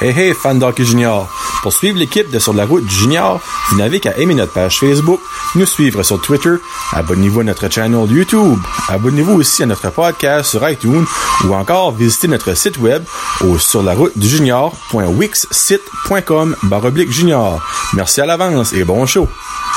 Hey hey, fans d'hockey junior! Pour suivre l'équipe de Sur la route du junior, vous n'avez qu'à aimer notre page Facebook, nous suivre sur Twitter, abonnez-vous à notre channel YouTube, abonnez-vous aussi à notre podcast sur iTunes ou encore visitez notre site web au surlaroutedujunior.wixsite.com/junior. Merci à l'avance et bon show!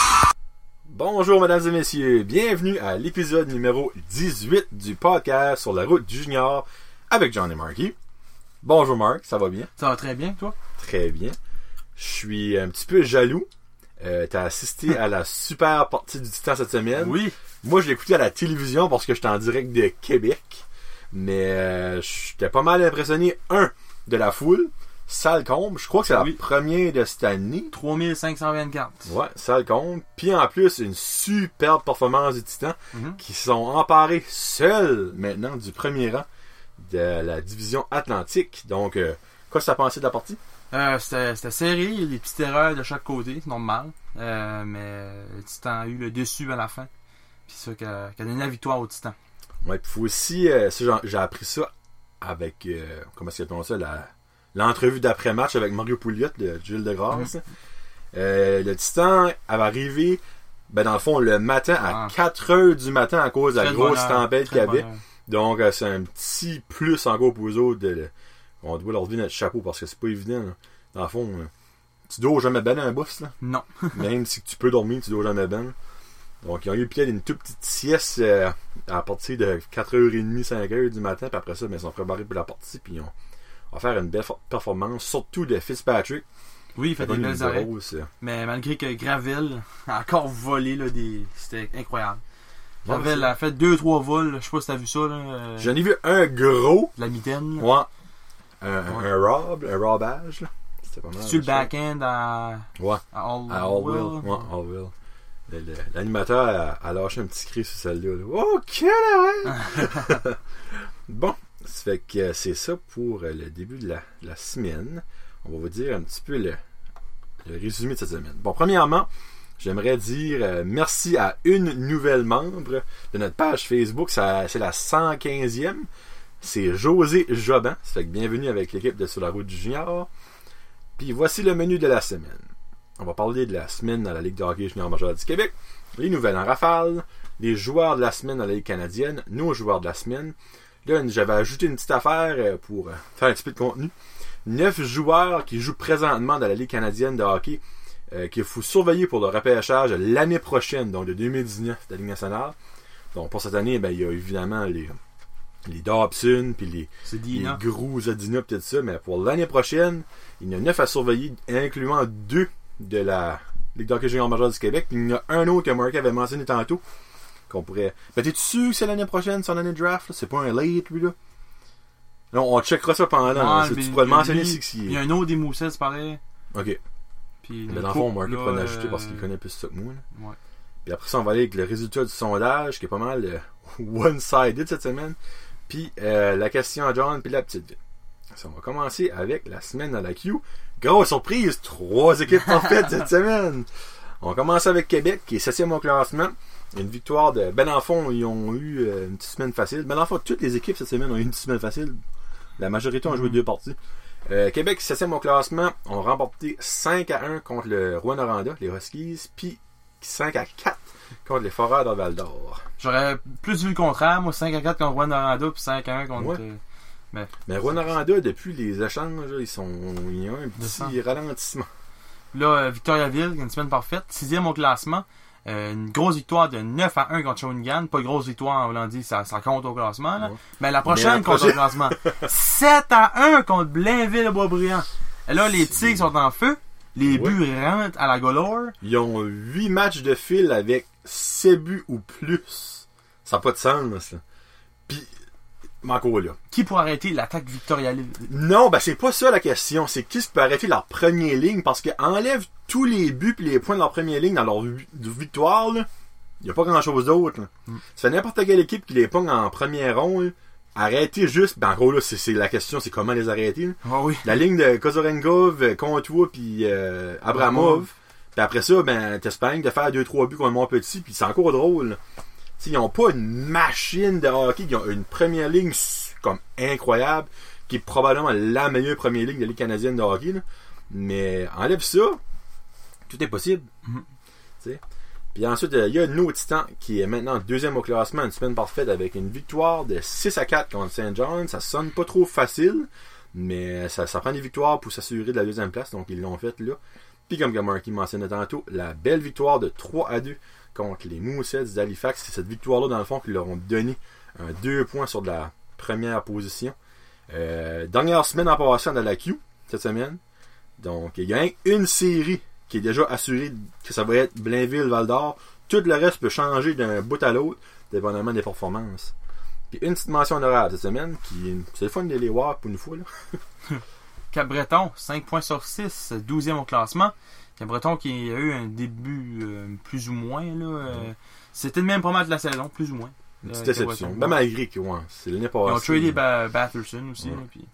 Bonjour mesdames et messieurs, bienvenue à l'épisode numéro 18 du podcast Sur la route du junior avec John et Marky. Bonjour Marc, ça va bien? Ça va très bien, toi? Très bien. Je suis un petit peu jaloux. T'as assisté à la super partie du Titan cette semaine. Oui. Moi, je l'ai écouté à la télévision parce que j'étais en direct de Québec. Mais j'étais pas mal impressionné, de la foule. Salle comble. Je crois que c'est la première de cette année. 3524. Ouais, salle comble. Puis en plus, une superbe performance du Titan qui sont emparés seuls maintenant du premier rang de la division Atlantique. Donc, quoi ça pensé de la partie? C'était serré, il y a des petites erreurs de chaque côté, c'est normal. Mais le Titan a eu le dessus à la fin. Puis ça qui a donné la victoire au Titan. Ouais, puis faut aussi, ça, j'ai appris ça avec, comment est-ce qu'on appelle ça, l'entrevue d'après-match avec Mario Pouliot de Gilles Degrasse. Le Titan avait arrivé, dans le fond, le matin à 4h du matin à cause de la grosse tempête qu'il y avait. Donc, c'est un petit plus encore pour eux autres. On doit leur lever notre chapeau parce que c'est pas évident. Là. Dans le fond, tu dors jamais ben un boss. Là. Non. Même si tu peux dormir, tu dors jamais ben. Donc, ils ont eu peut-être une toute petite sieste à partir de 4h30, 5h du matin. Puis après ça, ils sont préparés pour la partie. Puis on va faire une belle performance, surtout de Fitzpatrick. Oui, il fait des belles arrêts. Mais malgré que Gravel a encore volé, là, c'était incroyable. Gravel a fait 2-3 vols. Je sais pas si t'as vu ça. Là. J'en ai vu un gros. De la mitaine. Ouais. Un robage. Là. C'était pas mal. C'est-tu le back-end à Allville? Ouais, Allville. L'animateur a lâché un petit cri sur celle-là. Là. Oh, quelle arrêt! Bon, ça fait que c'est ça pour le début de la semaine. On va vous dire un petit peu le résumé de cette semaine. Bon, premièrement, j'aimerais dire merci à une nouvelle membre de notre page Facebook. C'est la 115e. C'est José Jobin. Ça fait que bienvenue avec l'équipe de Sur la route du junior. Puis voici le menu de la semaine. On va parler de la semaine dans la Ligue de hockey junior majeure du Québec, les nouvelles en rafale, les joueurs de la semaine dans la Ligue canadienne, nos joueurs de la semaine. Là, j'avais ajouté une petite affaire pour faire un petit peu de contenu. 9 joueurs qui jouent présentement dans la Ligue canadienne de hockey qu'il faut surveiller pour le repêchage l'année prochaine, donc de 2019 de la Ligue nationale. Donc pour cette année, il y a évidemment les Dobson, puis les Gros Zadina, peut-être ça, mais pour l'année prochaine, il y en a 9 à surveiller, incluant 2 de la Ligue de hockey junior majeure du Québec, puis il y en a un autre que Mark avait mentionné tantôt, qu'on pourrait... t'es-tu sûr que c'est l'année prochaine, son année de draft, là? C'est pas un late, lui, là? Non, on checkera ça pendant, tu pourrais le mentionner si... Il y a un autre des Moussets, c'est pareil. Ok. Puis mais dans le fond, Mark pourrait en ajouter parce qu'il connaît plus ça que moi, là. Ouais. Puis après ça, on va aller avec le résultat du sondage, qui est pas mal one-sided cette semaine. Puis la question à John, puis la petite vie. On va commencer avec la semaine à la Q. Grosse surprise, 3 équipes parfaites cette semaine. On commence avec Québec, qui est 7e au classement. Une victoire de... dans le fond, ils ont eu une petite semaine facile. Dans le fond, toutes les équipes cette semaine ont eu une petite semaine facile. La majorité ont joué 2 parties. Québec, 7e au classement, ont remporté 5-1 contre le Rouyn-Noranda, les Huskies, puis 5-4 contre les Foreurs de Val-d'Or. J'aurais plus vu le contraire, moi, 5-4 contre Rouyn-Noranda, puis 5-1 contre... Ouais. Mais Rouyn-Noranda, depuis les échanges, il y a un petit ralentissement. Là, Victoriaville, une semaine parfaite, 6e au classement. Une grosse victoire de 9-1 contre Shawinigan. Pas grosse victoire, on l'a dit, ça compte au classement. Là. Ouais. Mais la prochaine compte au classement. 7-1 contre Blainville-Boisbriand. Et là, les Tigres sont en feu. Les buts rentrent à la galore. Ils ont 8 matchs de fil avec 7 buts ou plus. Ça n'a pas de sens, ça. Puis, encore là. Qui pourrait arrêter l'attaque Victoriaville? Non, c'est pas ça la question. C'est qui peut arrêter leur première ligne? Parce qu'enlève tous les buts et les points de leur première ligne dans leur victoire, il n'y a pas grand-chose d'autre. Ça fait n'importe quelle équipe qui les pogne en première ronde. Arrêter juste, encore là, c'est la question, c'est comment les arrêter. Oh oui. La ligne de Kozorenkov, Comtois puis Abramov. Puis après ça, t'espères de faire 2-3 buts contre Montpetit, puis c'est encore drôle. Ils n'ont pas une machine de hockey, ils ont une première ligne comme incroyable. qui est probablement la meilleure première ligue de la Ligue canadienne de hockey. Là. Mais enlève ça, tout est possible. Mm-hmm. Puis ensuite, il y a nos Titans qui est maintenant deuxième au classement, une semaine parfaite avec une victoire de 6-4 contre St. John. Ça sonne pas trop facile, mais ça prend des victoires pour s'assurer de la deuxième place, donc ils l'ont fait là. Puis comme Marky mentionnait tantôt, la belle victoire de 3-2 contre les Mooseheads d'Halifax. C'est cette victoire-là, dans le fond, qui leur ont donné 2 points sur de la première position. Dernière semaine en passant dans la Q, cette semaine. Donc, il y a une série qui est déjà assurée que ça va être Blainville-Val-d'Or. Tout le reste peut changer d'un bout à l'autre, dépendamment des performances. Puis une petite mention honorable cette semaine, c'est le fun de les voir pour une fois. Là. Cap-Breton, 5 points sur 6, 12e au classement. Cap-Breton qui a eu un début plus ou moins. Là, c'était le même format de la saison, plus ou moins. Une petite déception. Ben, malgré que c'est l'année passée. Ils ont tradé Batherson aussi. Là, puis...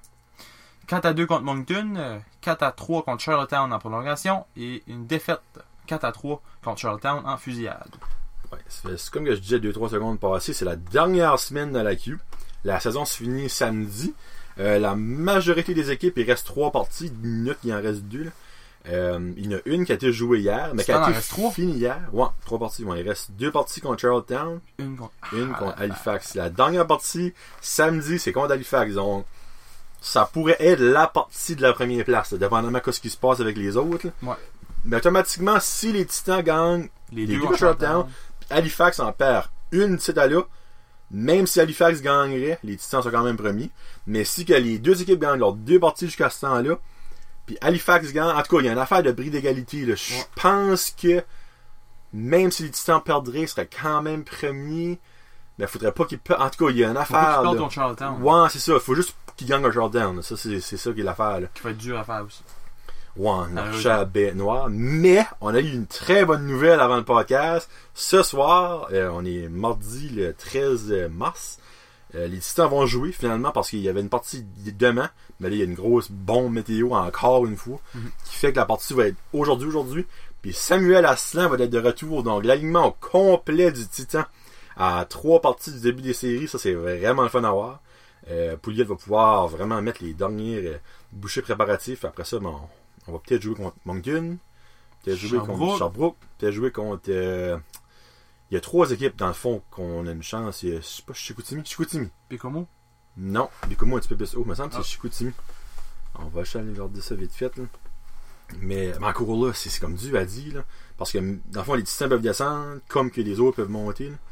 4-2 contre Moncton, 4-3 contre Charlottetown en prolongation et une défaite 4-3 contre Charlottetown en fusillade. Ouais, c'est comme que je disais 2-3 secondes passées, c'est la dernière semaine de la Q. La saison se finit samedi. La majorité des équipes, il reste 3 parties. 10 minutes, il en reste 2. Il y en a une qui a été jouée hier, mais qui a été finie hier. Ouais, 3 parties. Ouais, il reste 2 parties contre Charlottetown. Une contre Halifax. La dernière partie, samedi, c'est contre Halifax. Donc, ça pourrait être la partie de la première place, là, dépendamment de ce qui se passe avec les autres. Ouais. Mais automatiquement, si les Titans gagnent les deux contre Charlottetown, Halifax en perd une de là, même si Halifax gagnerait, les Titans sont quand même premiers. Mais si que les deux équipes gagnent leurs 2 parties jusqu'à ce temps-là, puis Halifax gagne, en tout cas, il y a une affaire de bris d'égalité. Là. Je pense que même si les Titans perdraient, ils seraient quand même premiers. Mais il faudrait pas qu'ils perdent. En tout cas, il y a une affaire. Faut qu'ils perdent contre Charlottetown. Ouais, c'est ça. Il faut juste qu'ils gagnent contre Charlottetown. Ça, c'est ça qui est l'affaire. Là. Qui va être dur à faire aussi. Ouais, on a marché à la bête noire. Mais on a eu une très bonne nouvelle avant le podcast. Ce soir, on est mardi le 13 mars. Les Titans vont jouer finalement parce qu'il y avait une partie demain. Mais là, il y a une grosse bombe météo encore une fois. Qui fait que la partie va être aujourd'hui. Puis Samuel Asselin va être de retour. Donc l'alignement au complet du Titan à 3 parties du début des séries. Ça, c'est vraiment le fun à voir. Pouliot va pouvoir vraiment mettre les derniers bouchées préparatifs. Après ça, on va peut-être jouer contre Moncton, peut-être jouer contre Sherbrooke, peut-être jouer contre... il y a 3 équipes, dans le fond, qu'on a une chance. Je sais pas, Chicoutimi. Bécomo? Non, Bécomo un petit peu plus haut. Il me semble que c'est Chicoutimi. On va aller regarder ça vite fait. Là. Mais encore là, c'est comme Dieu a dit. Là, parce que, dans le fond, les Titans peuvent descendre comme que les autres peuvent monter. Là.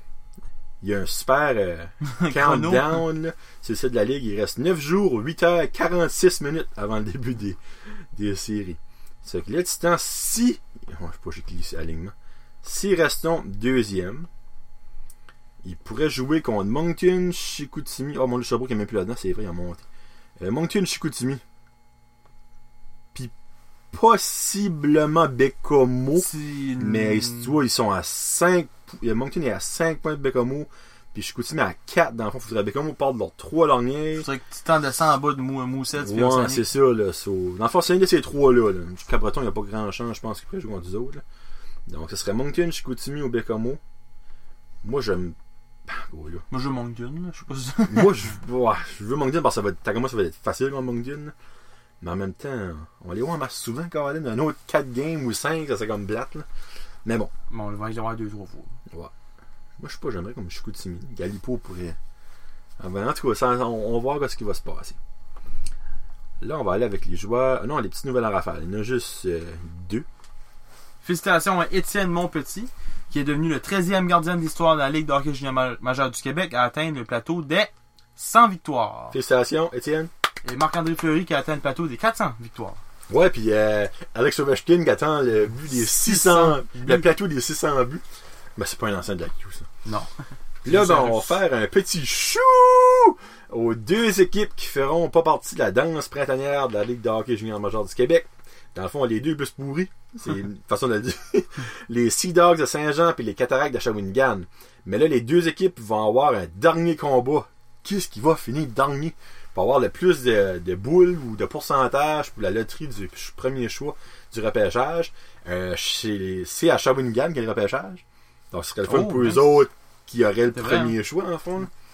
Il y a un super countdown là, sur le site de la Ligue. Il reste 9 jours, 8h46 minutes avant le début des séries. C'est que les Titans, si... Je sais pas, j'ai cliqué sur l'alignement. S'ils restons deuxième, ils pourraient jouer contre Moncton, Chicoutimi... Oh, mon Dieu, Sherbrooke n'est même plus là-dedans, c'est vrai, il a monté. Moncton, Chicoutimi. Puis possiblement Bécomo. Mais tu vois, ils sont à 5... Moncton est à 5 points de Bécomo, puis Chicoutimi à 4. Dans le fond, il faudrait que Bécomo parte de leurs 3 derniers. Il faudrait que Titan descend en bas de Mooseheads. Ouais, c'est ça. Là, dans le fond, c'est un de ces 3-là. Là. Cap-Breton, il n'y a pas grand chance, je pense, qu'il pourrait jouer contre les autres. Là. Donc, ce serait Moncton, Chicoutimi ou Bécomo. Moi, j'aime... Moi, je veux Moncton. Là. Je sais pas si... Moi, je veux Moncton parce que ça va être facile contre Moncton. Là. Mais en même temps, on les voit en masse souvent, Caroline. Un autre 4 games ou 5, ça serait comme blatte. Là. Mais bon. On va y avoir 2-3 fois. Ouais. Moi, je sais pas, j'aimerais comme Chicoutimi. Galipo pourrait. En tout cas, on va voir ce qui va se passer. Là, on va aller avec les joueurs. Non, les petites nouvelles en rafale. Il y en a juste 2. Félicitations à Étienne Montpetit, qui est devenu le 13e gardien de l'histoire de la Ligue de hockey junior majeur du Québec à atteindre le plateau des 100 victoires. Félicitations, Étienne. Et Marc-André Fleury qui a atteint le plateau des 400 victoires. Ouais, puis Alex Ovechkin qui attend le but des 600 le plateau des 600 buts. Ben, c'est pas un ancien de la Q, ça. Non. Puis là, on va faire un petit chou aux 2 équipes qui feront pas partie de la danse printanière de la Ligue de hockey junior major du Québec. Dans le fond, les 2 plus pourris. C'est une façon de le dire. Les Sea Dogs de Saint-Jean et les Cataractes de Shawinigan. Mais là, les 2 équipes vont avoir un dernier combat. Qu'est-ce qui va finir dernier? Pour avoir le plus de boules ou de pourcentage pour la loterie du premier choix du repêchage. C'est à Shawinigan qu'il y a le repêchage. Donc, ce serait le fun pour eux autres qui auraient le premier choix, en fond.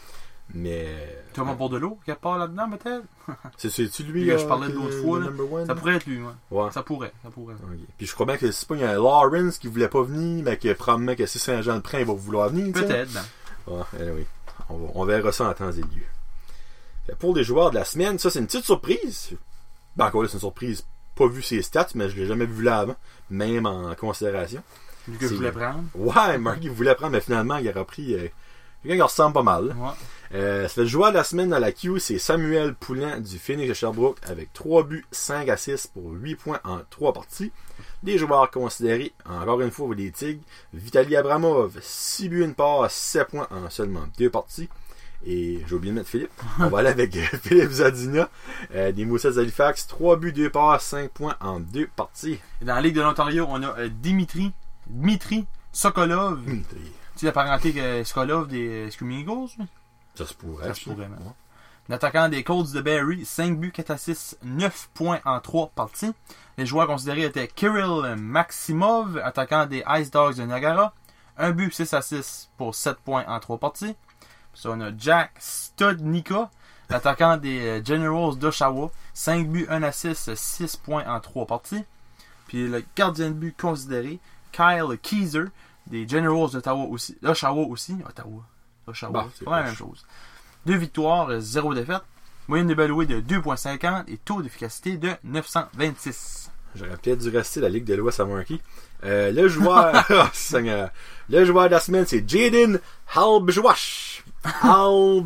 Mais. Thomas Bordelot, qui part là-dedans, peut-être? C'est-tu lui? Je parlais de l'autre fois, là. Ça pourrait être lui, ouais. Ça pourrait. Okay. Puis je crois bien que c'est pas, il y a un Lawrence qui voulait pas venir, mais que probablement que si Saint-Jean-de-Près, il va vouloir venir. Peut-être, Ouais, anyway. On verra ça en temps et lieu. Pour les joueurs de la semaine, ça c'est une petite surprise. Ben encore là, c'est une surprise. Pas vu ses stats, mais je l'ai jamais vu là avant, même en considération. Celui que je voulais prendre. Ouais, Marky voulait prendre, mais finalement, il aura pris quelqu'un qui ressemble pas mal. Ouais. Ça fait le joueur de la semaine dans la queue, c'est Samuel Poulin du Phoenix de Sherbrooke avec 3 buts, 5 assists pour 8 points en 3 parties. Les joueurs considérés, encore une fois, pour les Tigres, Vitaly Abramov, 6 buts, 1 passe, 7 points en seulement 2 parties. Et j'ai oublié de mettre Philippe. On va aller avec Philippe Zadina, des Moussets d'Halifax, 3 buts, 2 passes, 5 points en 2 parties. Et dans la Ligue de l'Ontario, on a Dmitri Sokolov. Tu sais la parenté que Sokolov des Screaming Eagles? Ça se pourrait. Ça se pourrait, même. L'attaquant des Colts de Barrie, 5 buts, 4 assists, 9 points en 3 parties. Les joueurs considérés étaient Kirill Maximov, attaquant des Ice Dogs de Niagara, 1 but, 6 assists pour 7 points en 3 parties. Puis on a Jack Studnicka, l'attaquant des Generals d'Oshawa, 5 buts, 1 assist, 6 points en 3 parties. Puis le gardien de but considéré, Kyle Keyser, des Generals d'Ottawa aussi. Oshawa, bah, c'est pas la même chose. 2 victoires, 0 défaites. Moyenne d'évaluée de 2.50 et taux d'efficacité de 926. J'aurais peut-être dû rester la Ligue de l'Ouest à Marky. Le joueur le joueur de la semaine, c'est Jaden Halbjwash. En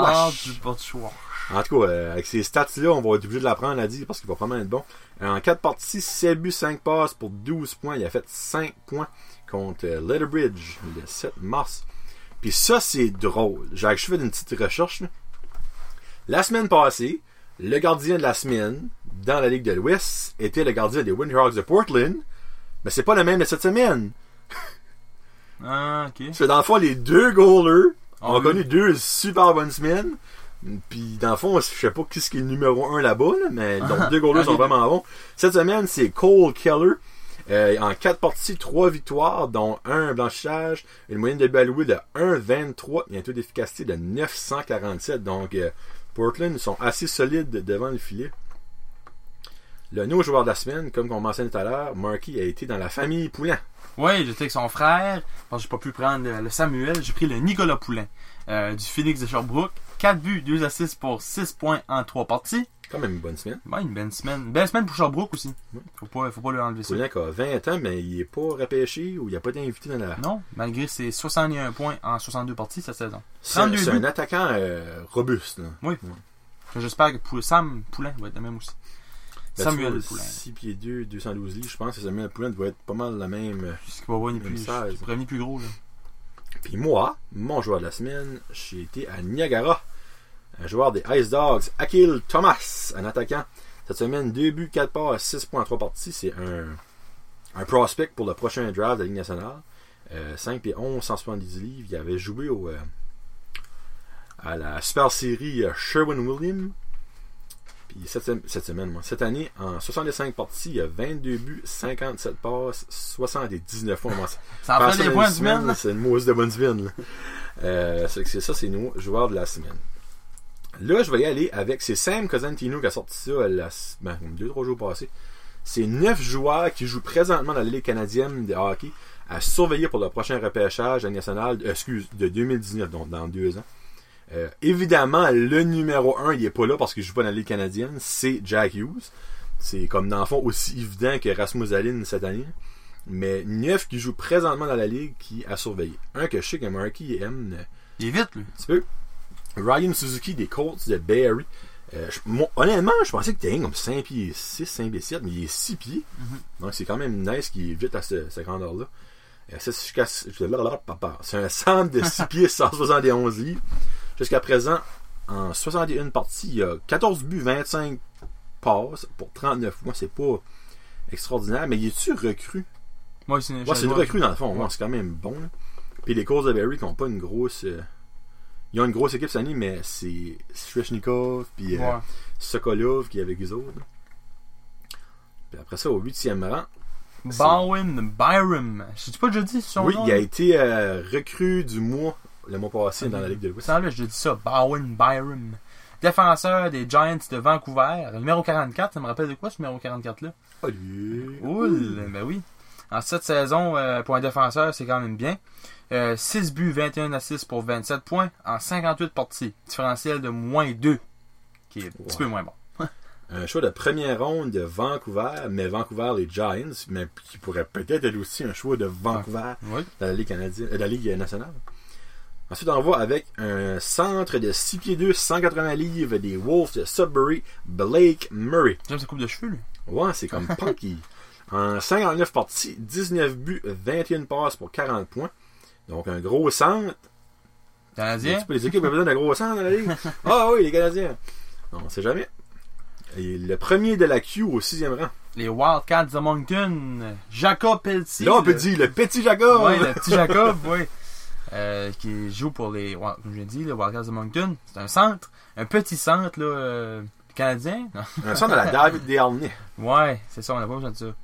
tout cas, avec ces stats-là, on va être obligé de l'apprendre à dire parce qu'il va vraiment être bon. En 4 parties, 7 buts, 5 passes pour 12 points. Il a fait 5 points contre Lethbridge le 7 mars. Puis ça, c'est drôle. J'ai fait une petite recherche. Là. La semaine passée, le gardien de la semaine dans la Ligue de l'Ouest était le gardien des Windhawks de Portland. Mais c'est pas le même de cette semaine. Ah, ok. Parce que dans le fond, les deux goalers ont connu 2 super bonnes semaines. Puis dans le fond, je sais pas qui est le numéro 1 là-bas, là, mais donc 2 goalers sont vraiment bons. Cette semaine, c'est Cole Keller. En 4 parties, 3 victoires, dont 1 blanchissage, une moyenne de but alloué de 1,23 et un taux d'efficacité de 947. Donc, Portland sont assez solides devant le filet. Le nouveau joueur de la semaine, comme on mentionnait tout à l'heure, Marky a été dans la famille Poulin. Oui, j'étais avec son frère. Parce que j'ai pas pu prendre le Samuel. J'ai pris le Nicolas Poulin du Phoenix de Sherbrooke. 4 buts, 2 assists pour 6 points en 3 parties. Quand même une bonne semaine. Ouais, une belle semaine. Une belle semaine pour Sherbrooke aussi. Faut pas lui enlever ça. Poulin qui a 20 ans, mais il est pas repêché ou il n'a pas été invité dans la... Non, malgré ses 61 points en 62 parties cette saison. C'est un attaquant robuste. Là. Oui. Ouais. J'espère que Sam Poulin va être le même aussi. Ben, Samuel Poulin. 6 pieds 2, 212 livres, je pense que Samuel Poulin doit être pas mal la même. Ce qui va avoir une plus gros. Là. Puis moi, mon joueur de la semaine, j'ai été à Niagara. Un joueur des Ice Dogs, Akil Thomas, un attaquant. Cette semaine, 2 buts, 4 passes, 6 points en 3 parties. C'est un prospect pour le prochain draft de la Ligue nationale. 5 pieds 11, 170 livres. Il avait joué à la super série Sherwin-Williams. Puis cette année, en 65 parties, il y a 22 buts, 57 passes, 79 points. Ça en fait des points de semaine. C'est une mousse de bonne semaine. C'est ça, c'est nos joueurs de la semaine. Là, je vais y aller avec Sam Cosentino qui a sorti ça 2-3 jours passés. C'est 9 joueurs qui jouent présentement dans la Ligue canadienne de hockey à surveiller pour le prochain repêchage national de 2019, donc dans 2 ans. Évidemment, le numéro 1, il est pas là parce qu'il joue pas dans la Ligue canadienne, c'est Jack Hughes. C'est comme dans le fond aussi évident que Rasmus Alin cette année. Mais 9 qui jouent présentement dans la Ligue qui a surveillé. Un que je sais que Marky aime. Il est vite, lui. Un petit peu. Ryan Suzuki des Colts de Barrie. Honnêtement, je pensais que était comme 5 pieds 6, 5 pieds 7, mais il est 6 pieds. Mm-hmm. Donc c'est quand même nice qu'il est vite à cette grandeur-là. C'est un centre de 6 pieds 171 livres. Jusqu'à présent, en 61 parties, il y a 14 buts, 25 passes pour 39 points. C'est pas extraordinaire, mais il est-tu recru? Moi, c'est une recrue dans le fond. Ouais, c'est quand même bon. Là. Puis les Colts de Barrie qui n'ont pas une grosse... ils ont une grosse équipe cette année, mais c'est Svechnikov, puis Sokolov qui est avec eux autres. Puis après ça, au 8e rang... Bowen Byram. Je sais pas déjà dit son nom. Oui, il a été recrue du mois le mois passé dans la Ligue de l'Ouest. Là, je dis ça. Bowen Byram. Défenseur des Giants de Vancouver. Numéro 44. Ça me rappelle de quoi, ce numéro 44-là? Allez! Oul! Ben oui. En cette saison, pour un défenseur, c'est quand même bien. 6 buts, 21 assists pour 27 points en 58 parties. Différentiel de -2, qui est un petit peu moins bon. Un choix de première ronde de Vancouver, mais Vancouver les Giants, mais qui pourrait peut-être être aussi un choix de Vancouver dans la Ligue canadienne, la Ligue nationale. Ensuite, on va avec un centre de 6 pieds 2, 180 livres des Wolves de Sudbury, Blake Murray. J'aime sa coupe de cheveux, lui. Ouais, c'est comme punky. En 59 parties, 19 buts, 21 passes pour 40 points. Donc, un gros centre. Canadien? Les équipes ont besoin d'un gros centre dans la Ligue. Ah oui, les Canadiens. Non, on sait jamais. Et le premier de la Q au 6e rang. Les Wildcats de Moncton, Jacob Pelletier. Là, on peut dire le petit Jacob. Oui, le petit Jacob, oui. Qui joue pour les, comme je l'ai dit, les Wildcats de Moncton. C'est un centre, un petit centre là, canadien. Un centre de la David Desharnais. Ouais, c'est ça, on n'a pas besoin de ça.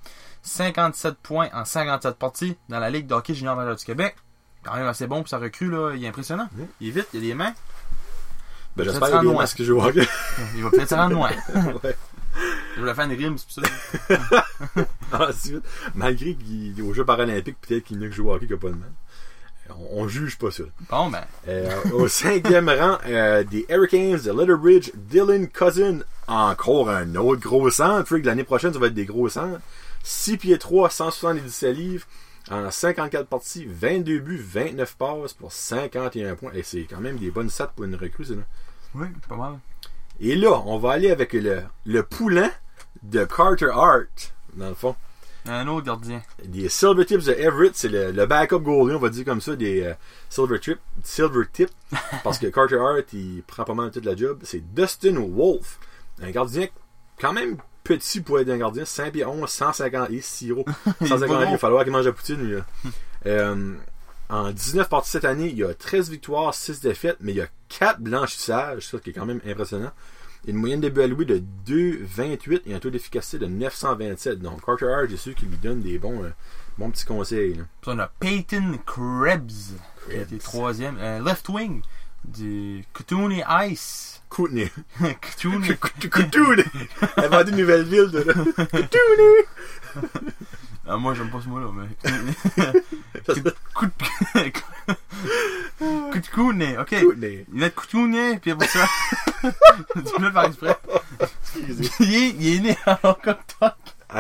57 points en 57 parties dans la Ligue de hockey junior majeur du Québec. Quand même assez bon pour sa recrue, là. Il est impressionnant. Il est vite, il a des mains. Ben, j'espère qu'il y a des masques que je joue au hockey. Il va peut-être se rendre loin. Ouais. Je voulais faire une rime, c'est pour ça. Ah, c'est vite. Malgré qu'aux Jeux paralympiques, peut-être qu'il n'y a que jouer au hockey qui n'a pas de mal. On juge pas ça. Bon, ben. Au 5e rang des Hurricanes de Lethbridge, Dylan Cousin. Encore un autre gros centre. L'année prochaine, ça va être des gros centres. 6 pieds 3, 177 livres. En 54 parties, 22 buts, 29 passes pour 51 points. Et c'est quand même des bonnes stats pour une recrue, c'est là. Oui, pas mal. Et là, on va aller avec le poulain de Carter Hart, dans le fond. Un autre gardien. Des Silvertips de Everett, c'est le backup goalie, on va dire comme ça, des Silvertips, parce que Carter Hart, il prend pas mal toute la job. C'est Dustin Wolf, un gardien quand même petit pour être un gardien, 5 pieds 11, 150 et 6 euros. 150 il va falloir qu'il mange la poutine, lui. En 19 parties cette année, il y a 13 victoires, 6 défaites, mais il y a 4 blanchissages, ça qui est quand même impressionnant. Une moyenne de buts alloués de 2,28 et un taux d'efficacité de 927. Donc, Carter Hart, j'ai sûr qu'il lui donne des bons petits conseils. Là. Puis on a Peyton Krebs, qui a été 3e. Left wing du Kootenay Ice. Kootenay. Kootenay. Kootenay. Elle a vendu une nouvelle ville de là. Kootenay. Moi, j'aime pas ce mot-là, mais. Kootenay, ok. Kootenay. Il est de Kootenay, puis après ça. Tu peux le faire exprès. Il est né à Okotoks.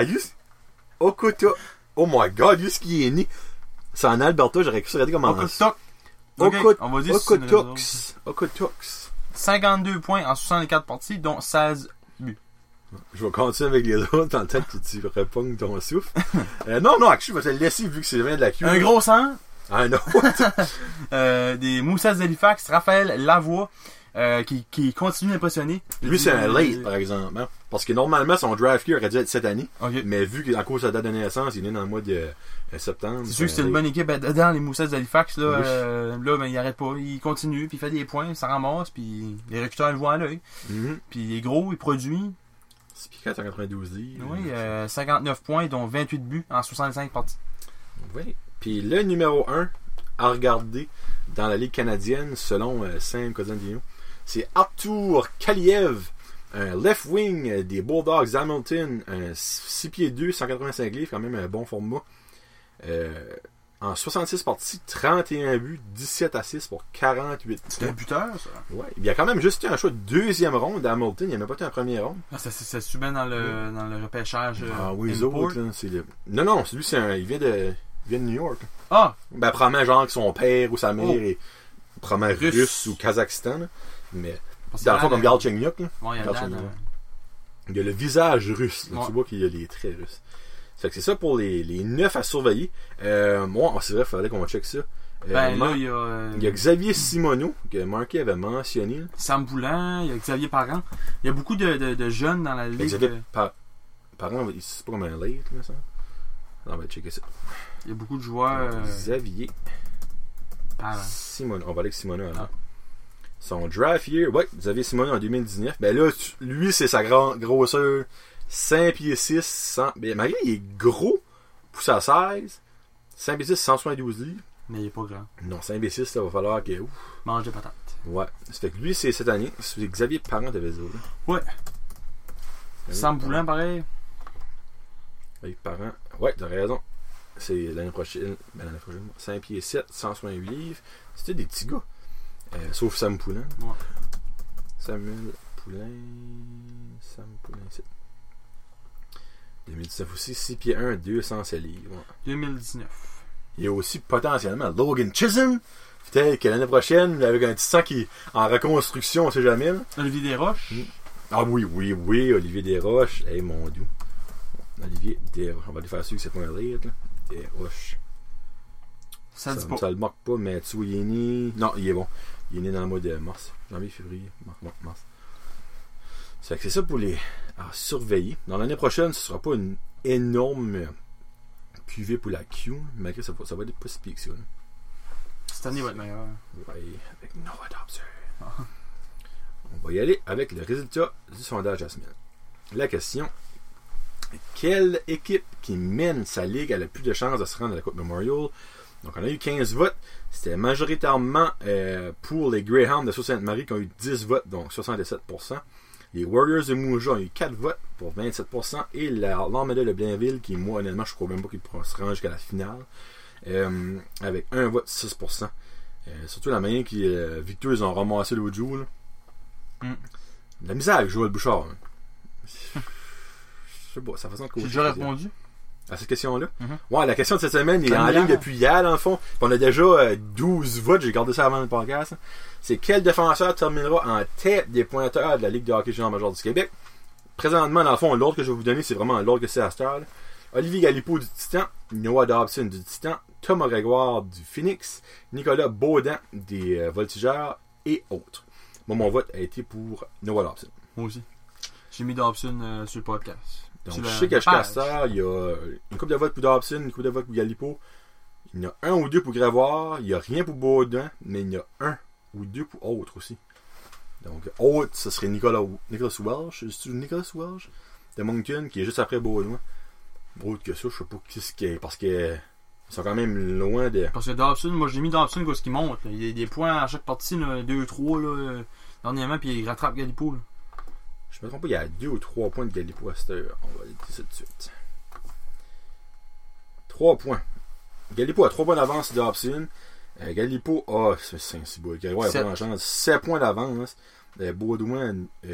Okotoks. Oh my god, juste qu'il est né. C'est en Alberta, j'aurais cru regarder comment Okotoks. On va dire Okotoks. 52 points en 64 parties, dont 16 buts. Je vais continuer avec les autres dans le temps que tu repognes ton souffle. Non, je vais te le laisser vu que c'est vraiment de la queue. Un gros sang. Un autre. Des Moussas d'Halifax, Raphaël Lavoie, qui continue d'impressionner. Lui, c'est un late, par exemple. Hein? Parce que normalement, son draft year aurait dû être cette année. Okay. Mais vu qu'en cause de sa date de naissance, il est né dans le mois de septembre. C'est sûr que c'est une bonne équipe dans les Moussas d'Halifax. Là, ben, il arrête pas. Il continue, puis il fait des points, ça ramasse, puis les recruteurs le voient à l'œil. Puis il est gros, il produit. 6 pieds 492 livres. Oui, 59 points, dont 28 buts en 65 parties. Oui. Puis le numéro 1 à regarder dans la Ligue canadienne, selon Sam Kozandino, c'est Artur Kaliev, un left wing des Bulldogs Hamilton, un 6 pieds 2, 185 livres, quand même un bon format. En 66 parties, 31 buts, 17 assists pour 48. C'est un buteur, ça? Ouais. Il y a quand même juste eu un choix de deuxième ronde d'Hamilton. Il n'y a même pas été un premier ronde. Ah, ça se bien dans le repêchage. Oui, les autres, là, c'est le... Non, celui, il vient de New York. Ah! Ben, probablement genre que son père ou sa mère est probablement russe ou Kazakhstan. Là. Mais, dans le fond, comme Galchenyuk. Bon, il y a le visage russe. Là, tu vois qu'il y a les traits russes. Fait que c'est ça pour les 9 à surveiller. Moi, c'est vrai, il fallait qu'on check ça. Là, il y a Xavier Simoneau, que Marquis avait mentionné. Là. Sam Boulan, il y a Xavier Parent. Il y a beaucoup de jeunes dans la ligue. Xavier Parent, c'est pas comme un late, là, ça. On va checker ça. Il y a beaucoup de joueurs. Xavier Parent. Simoneau. On va aller avec Simoneau alors. Son draft year, Xavier Simoneau en 2019. Ben là, lui, c'est sa grosseur. 5 pieds 6, 100... Mais malgré il est gros pour sa 16, 5 pieds 6, 172 livres. Mais il est pas grand. Non, c'est imbécile, ça va falloir que. Ouf. Mange des patates. Ouais. Ça fait que lui, c'est cette année. C'est Xavier Parent de Vézo. Ouais. Sam Poulin, pareil. Xavier Parent. Ouais, t'as raison. C'est l'année prochaine. 5 pieds 7, 168 livres. C'était des petits gars. Sauf Sam Poulin. Ouais. Samuel Poulin. Sam Poulin, c'est. 2019 aussi, 6 pieds 1, 207 livres. Ouais. 2019. Il y a aussi potentiellement Logan Chisholm. Peut-être que l'année prochaine, avec un petit sang qui est en reconstruction, on sait jamais. Là. Olivier Desroches. Ah oui, Olivier Desroches. Hey, mon dieu. Olivier Desroches. On va lui faire sûr que c'est pas un rire. Desroches. Ça dit pas. Ça le moque pas, mais tu vois, il est né. Non, il est bon. Il est né dans le mois de mars. Janvier, février. Mars. C'est ça pour les surveiller. Dans l'année prochaine, ce sera pas une énorme cuvée pour la Q, malgré ça va être pas si pire que ça. Là. Cette année va être meilleure. Ouais, avec Noah Dobson. On va y aller avec le résultat du sondage de la semaine. La question: quelle équipe qui mène sa ligue a le plus de chances de se rendre à la Coupe Memorial? Donc, on a eu 15 votes. C'était majoritairement pour les Greyhounds de Sault-Sainte-Marie qui ont eu 10 votes, donc 67%. Les Warriors de Mouja ont eu 4 votes pour 27%. Et l'Armada de Blainville, qui, moi, honnêtement, je crois même pas qu'ils pourront se rendre jusqu'à la finale, avec 1 vote, 6%. Surtout la manière que Victor, ils ont ramassé l'autre jour. La misère avec Joël Bouchard. Je sais pas, ça façon de J'ai déjà répondu à cette question-là. Mm-hmm. Ouais, la question de cette semaine est en ligne depuis hier, dans le fond. Puis on a déjà 12 votes, j'ai gardé ça avant le podcast. C'est quel défenseur terminera en tête des pointeurs de la Ligue de hockey junior major du Québec? Présentement, dans le fond, l'ordre que je vais vous donner, c'est vraiment l'ordre que c'est à cette heure. Olivier Galipeau du Titan, Noah Dobson du Titan, Thomas Grégoire du Phoenix, Nicolas Baudin des Voltigeurs et autres. Moi, mon vote a été pour Noah Dobson. Moi aussi. J'ai mis Dobson sur le podcast. Donc, je sais qu'à Castor, il y a une couple de votes pour Dobson, une couple de votes pour Galipeau. Il y en a un ou deux pour Grégoire. Il n'y a rien pour Baudin, mais il y en a un ou deux pour autres aussi. Donc, autre, ce serait Nicolas Welsh. C'est Nicolas Welsh de Moncton, qui est juste après Baudin. Autre que ça, je sais pas qu'est-ce qu'il y a, parce que ils sont quand même loin de. Parce que Dobson, moi j'ai mis Dobson parce qu'il monte. Là. Il y a des points à chaque partie, 2-3 dernièrement, puis il rattrape Galipeau. Là. Je me trompe pas, il y a 2 ou 3 points de Galipeau à cette heure. On va aller dire ça tout de suite. 3 points. Galipeau a 3 points d'avance sur Dobson. Galipeau a. C'est beau. Grégoire a pas chance. 7 points d'avance. Baudouin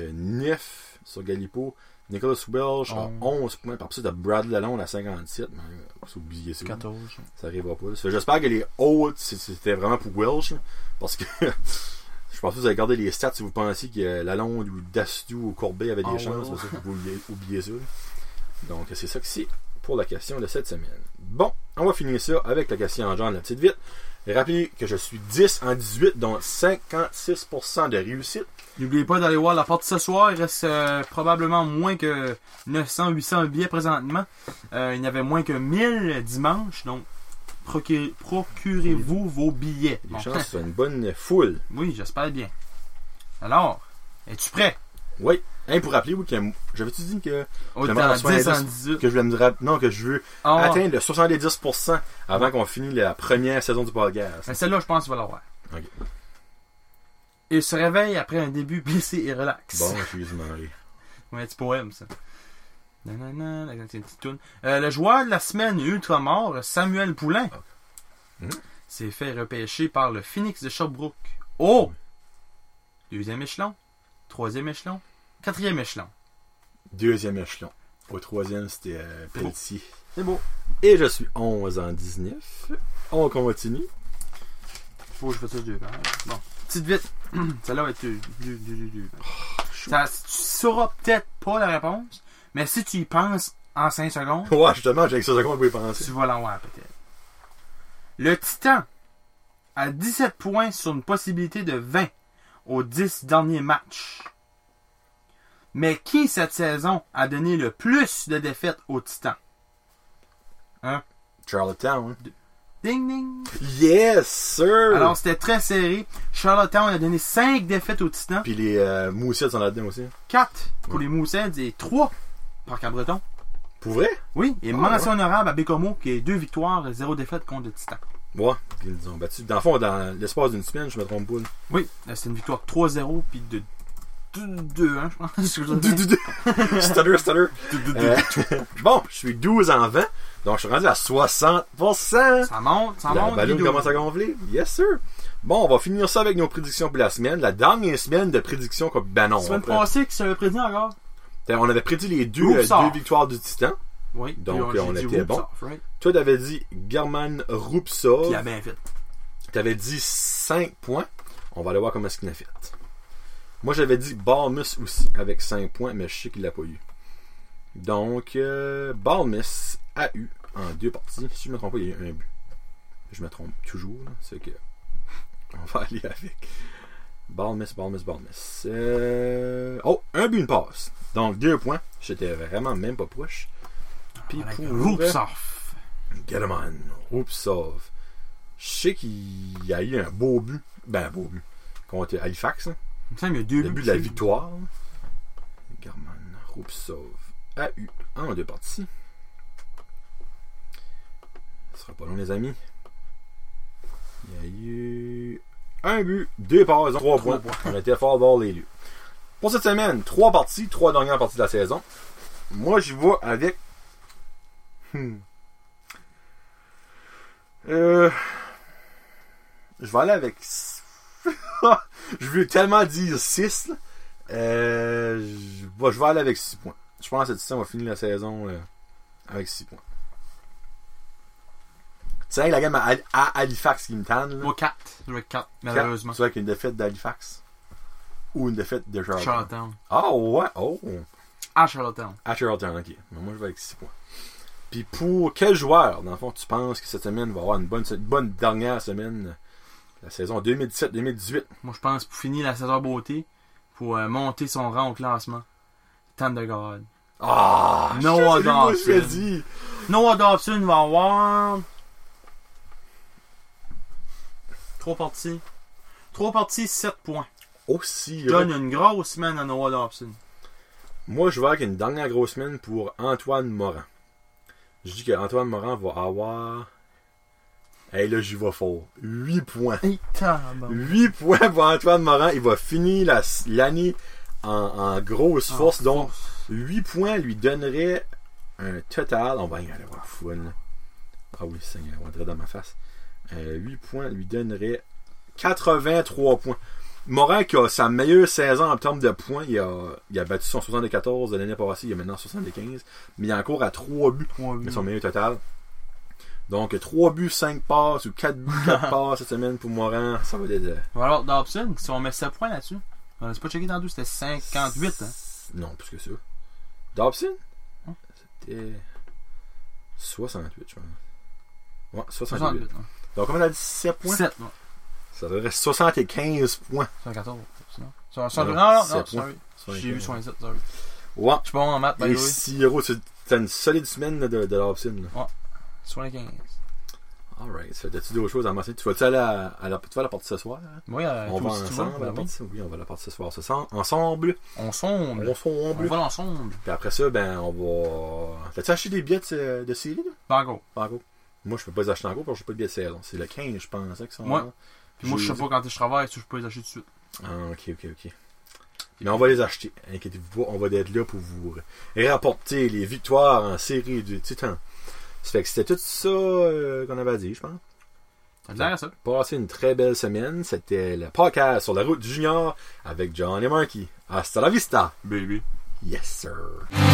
9 sur Galipeau. Nicolas Welsh a 11 points. Par ça, de Bradley Lalonde à 57. Mais faut oublier ça. 14. Ça arrivera pas. J'espère que les autres, c'était vraiment pour Welsh. Là, parce que. Je pense que vous avez gardé les stats si vous pensiez que Lalonde ou Dastou ou Courbet avaient des chances. Ouais. Ça, vous oubliez ça. Donc, c'est ça que c'est pour la question de cette semaine. Bon, on va finir ça avec la question en genre de la petite vite. Rappelez que je suis 10 en 18, donc 56% de réussite. N'oubliez pas d'aller voir la partie ce soir. Il reste probablement moins que 900-800 billets présentement. Il y avait moins que 1000 dimanche, donc procurez-vous vos billets. Les chances, c'est une bonne foule. Oui, j'espère bien. Alors, es-tu prêt? Oui. Pour rappeler, oui, j'avais-tu dit que je voulais que je veux atteindre le 70% avant qu'on finisse la première saison du podcast. Mais celle-là, je pense qu'il va l'avoir. OK. Il se réveille après un début blessé et relax. Bon, je suis marré. Ouais, un petit poème, ça. Nanana, c'est une petite toune. Le joueur de la semaine ultramort, Samuel Poulin, s'est fait repêcher par le Phoenix de Sherbrooke. Oh! 2e échelon, 3e échelon, 4e échelon. 2e échelon. Au 3e, c'était Pelletier. C'est beau. Et je suis 11 en 19. On continue. Faut que je fasse ça 2 pages. Bon, petite vite. Celle-là va être 2. Tu sauras peut-être pas la réponse, mais si tu y penses en 5 secondes... Ouais, justement, j'ai 5 secondes pour y penser. Tu vas l'avoir peut-être. Le Titan a 17 points sur une possibilité de 20 aux 10 derniers matchs. Mais qui cette saison a donné le plus de défaites au Titan? Hein? Charlottetown. Ding ding! Yes, sir! Alors c'était très serré. Charlottetown a donné 5 défaites au Titan. Puis les Moussets sont là-dedans aussi. 4 pour les Moussets et 3 par Cabreton. Pour vrai? Oui, et mention honorable à Bécomo qui a 2 victoires et 0 défaites contre le Titan. Ouais, puis ils nous ont battus. Dans le fond, dans l'espace d'une semaine, je me trompe pas. Là. Oui, c'est une victoire 3-0 puis de 2-1, je pense. Stutter. Bon, je suis 12 en 20, donc je suis rendu à 60%. Ça monte. La ballon commence à gonfler. Yes, sir. Bon, on va finir ça avec nos prédictions pour la semaine. La dernière semaine de prédictions comme ben non. La semaine passée, qui s'avait prédit encore? On avait prédit les deux victoires du Titan. Oui. Donc, on était bon. Right? Toi, t'avais dit German Rupsov. Puis il a bien fait. T'avais dit 5 points. On va aller voir comment est-ce qu'il a fait. Moi, j'avais dit Balmus aussi avec 5 points, mais je sais qu'il l'a pas eu. Donc, Balmus a eu en 2 parties. Si je me trompe pas, il y a eu un but. Je me trompe toujours. Là. C'est que on va aller avec Balmus. Un but, une passe. Donc, 2 points. J'étais vraiment même pas proche. Puis pour Rupsov. German Rupsov. Je sais qu'il y a eu un beau but. Ben, un beau but. Contre Halifax. Hein. Il y a 2 buts. Le but de la victoire. German Rupsov a eu en 2 parties. Ce sera pas long, les amis. Il y a eu un but, 2 passes, 3 points. On a été fort voir les lieux. Pour cette semaine, 3 parties, 3 dernières parties de la saison. Moi, j'y vais avec. Je vais aller avec. Je veux tellement dire 6. Je vais aller avec 6 points. Je pense que cette saison, on va finir la saison avec 6 points. C'est vrai que la game à Halifax qui me tanne. Moi, 4. Je vais 4, malheureusement. C'est vrai qu'une défaite d'Halifax ou une défaite de Charlottetown. Charlottetown. Ah ouais, oh. À Charlottetown. À Charlottetown, ok. Mais moi, je vais avec 6 points. Puis pour quel joueur, dans le fond, tu penses que cette semaine va avoir une bonne dernière semaine, la saison 2017-2018? Moi, je pense pour finir la saison beauté, pour monter son rang au classement. Tandegard. Ah! Noah Dobson. Dit. Noah Dobson va avoir 3 parties. 3 parties, 7 points. Aussi. Je donne une grosse semaine à Noah Dobson. Moi, je vais avec une dernière grosse semaine pour Antoine Morin. Je dis qu'Antoine Morin va avoir. Hey, là, j'y vais fort. 8 points. 8 points pour Antoine Morin. Il va finir l'année en grosse force. Donc, 8 points lui donnerait un total. On va y aller voir full. Ah oui, ça va rentrer dans ma face. 8 points lui donnerait 83 points. Morin qui a sa meilleure saison en termes de points, il a battu son 74 de l'année passée, il est maintenant 75, mais il est encore à 3 buts, mais son meilleur total. Donc 3 buts, 5 passes ou 4 buts, 4 passes cette semaine pour Morin, ça va être... Alors Dobson, si on met 7 points là-dessus, on n'a pas checké dans 2, c'était 58. Hein? Non, plus que ça. Dobson? C'était 68, je pense. Ouais, 68. Hein. Donc on a dit 7 points? 7, ouais. Ça devrait être 75 points. 114, sinon. Non, sorry. J'ai vu 67, sorry. Ouais. Je suis bon en maths, Et 6 euros, c'est une solide semaine de Dobson. Ouais. 75. Alright. Ça fait-tu d'autres choses à mentionner? Tu vas-tu aller à la partie ce soir? Hein? Oui, on va ensemble à la partie. Oui, on va à la partie ce soir. Ensemble. Ensemble. On va ensemble. Puis après ça, ben, on va. T'as-tu acheté des billets de série? Pas encore. Moi, je peux pas les acheter encore parce que j'ai pas de billets de saison. C'est le 15, je pense, qu'ils sont là. Puis moi, je sais pas quand je travaille, si je peux les acheter tout de suite. Ah, ok. Mais on va les acheter. Inquiétez-vous pas, on va être là pour vous rapporter les victoires en série du Titan. Ça fait que c'était tout ça qu'on avait à dire, je pense. Ça a l'air ça. Passez une très belle semaine. C'était le podcast sur la route du Junior avec John et Marky. Hasta la vista, baby. Yes, sir.